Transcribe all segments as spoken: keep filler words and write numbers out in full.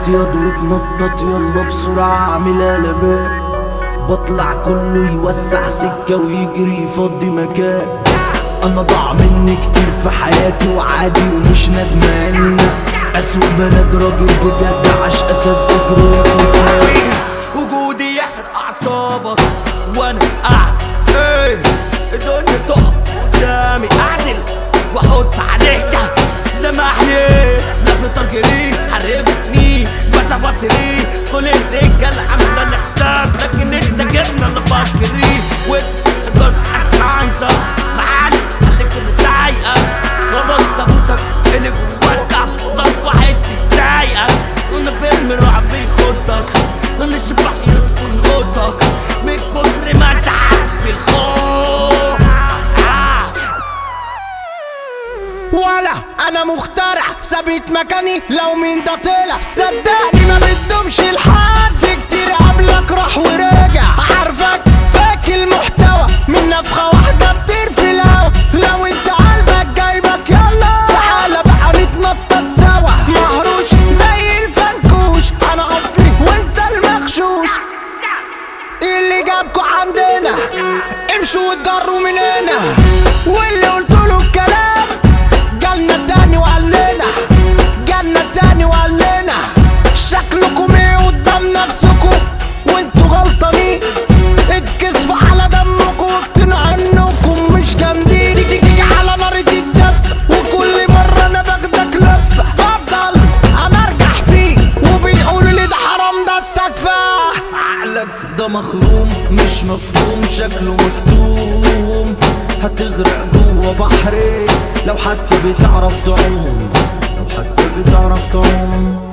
ياض وتنطط يلا بسرعة اعمل قلبان، بطلع كله يوسع سكة ويجري يفضي مكان. انا ضاع مني كتير في حياتي وعادي ومش ندمان، اسوق بلد راجل بجد عاش اسد اجري وخلفان. وجودي يحرق اعصابك وانا قاعد ايه الدنيا تقف قدامي اعدل واحط عليها لمحلي لفت ترجري عرفتني بس بطري كل الرجال عامله الحساب لكن انت جبنا اللي بشكريه وتقدر عايزه معاك خليك اللي سايقه وضلت ابوسك اللي جواك ضلت واحد بيضايقك كنا فيلم رعب بيخضك كنا الشبح يسكن اوضتك من كتر ما انت حاسس بالخوف. ولا انا مخترع ثابت مكاني لو مين ده طلع صدقني ما بتدومش الحد في كتير قبلك راح ورجع عارفك فاكر المحتوى من نفخه واحده بطير في الهوا لو انت قلبك جايبك يلا تعالى بقى نتنطط سوا مهروش زي الفنكوش انا اصلي وانت المغشوش اللي جابكوا عندنا امشوا واتجروا من هنا واللي قلتوله الكلام جالنا تاني وقال لنا جالنا تاني وقال لنا شكلكم ايه قدام نفسكم وانتوا غلطانين اتكسفوا على دمكم واقتنعوا انكم مش جامدين تيجي تيجي على نار الدف وكل مرة انا باخدك لفة بفضل امرجح فيه وبيقولوا لي ده حرام ده استكفى. عقلك ده مخروم مش مفهوم شكله مكتوم، هتغرق جوه بحري لو حتى بتعرف تعوم، لو حتى بتعرف تعوم.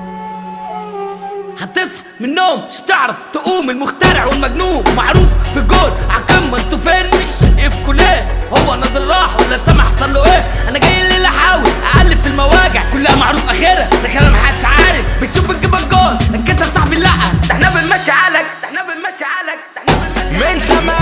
هتصحى من النوم مش تعرف تقوم المخترع والمجنون معروف في الجول عالقمة انتوا فين مش في كليه هو نازل راح ولا سامع حصل له ايه انا جاي الليل احاول اقلب في المواجع كلها معروف اخرها ده كلام محدش عارف بتشوف بتجيب الجول لكن انت صاحبي لا ده احنا بنمشي عالك ده احنا بنمشي عالك ده احنا بنمشي من زمان